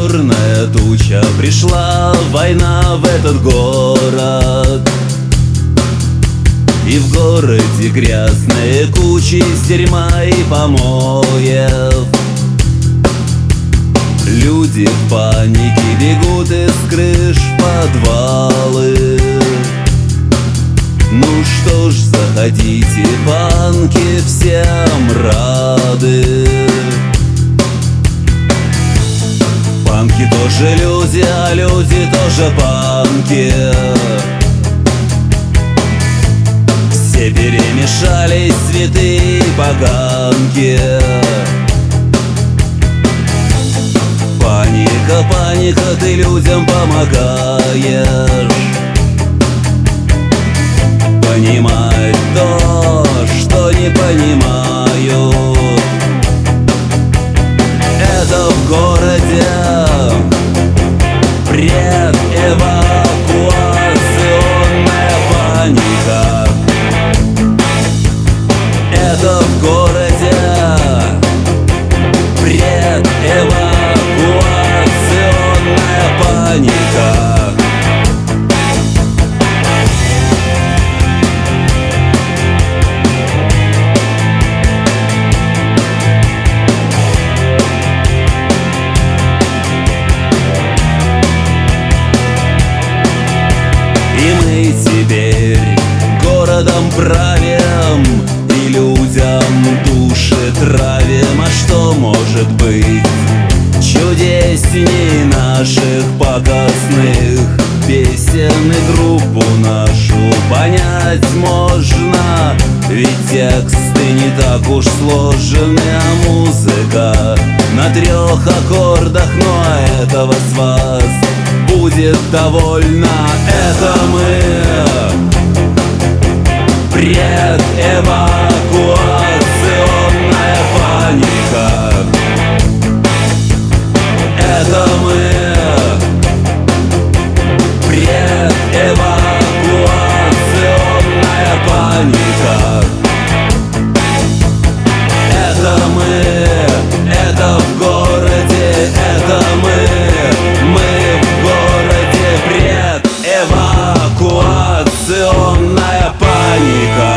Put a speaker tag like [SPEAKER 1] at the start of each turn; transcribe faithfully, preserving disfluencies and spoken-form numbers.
[SPEAKER 1] черная туча, пришла война в этот город. И в городе грязные кучи дерьма и помоев. Люди в панике бегут из крыш в подвалы. Ну что ж, заходите, панки, всем рады. Панки тоже люди, а люди тоже панки. Все перемешались, святые и поганки. Паника, паника, ты людям помогаешь понимать то, что не понимают. Это в городе предэвакуационная паника. Это в городе предэвакуационная паника. И мы теперь городом правим и людям души травим. А что может быть чудесней наших пакостных песен? И группу нашу понять можно, ведь тексты не так уж сложены, а музыка на трех аккордах. Но этого с вас будет довольно. Это мы предэвакуационная паника. Это мы предэвакуационная паника. Это мы, это в городе, это мы, мы в городе предэвакуационная паника.